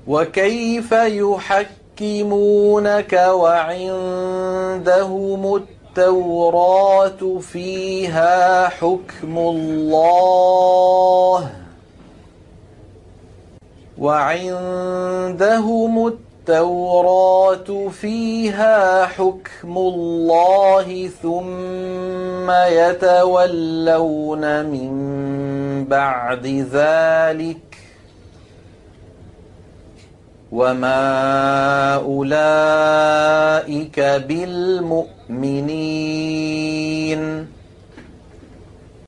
وكيف يحكمونك وعندهم التوراة فيها حكم الله ثم يتولون من بعد ذلك وما أولئك بالمؤمنين.